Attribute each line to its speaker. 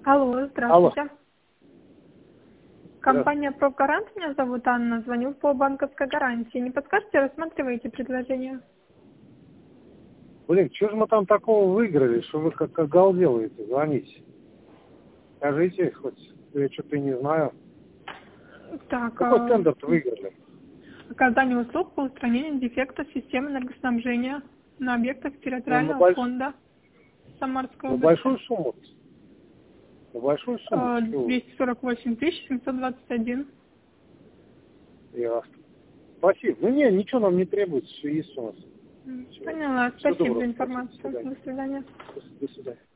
Speaker 1: Алло,
Speaker 2: Алло.
Speaker 1: здравствуйте. Компания «Профгарант», меня зовут Анна, звоню по банковской гарантии. Не подскажете, рассматриваете предложение?
Speaker 2: Блин, что же мы там такого выиграли, что вы как оголделые-то звоните? Скажите хоть, я что-то не знаю.
Speaker 1: Так,
Speaker 2: Какой тендер-то выиграли?
Speaker 1: оказание услуг по устранению дефектов системы энергоснабжения на объектах
Speaker 2: Ну,
Speaker 1: территориального фонда Самарской
Speaker 2: на
Speaker 1: области.
Speaker 2: большую сумму? На большую сумму? Чего вы?
Speaker 1: 248 721.
Speaker 2: Ясно. Спасибо. Ну не, ничего нам не требуется, все есть у нас. Всё.
Speaker 1: Поняла.
Speaker 2: Всего
Speaker 1: Спасибо
Speaker 2: доброго.
Speaker 1: за
Speaker 2: Спасибо. До
Speaker 1: информацию.
Speaker 2: свидания.
Speaker 1: До свидания.
Speaker 2: До свидания.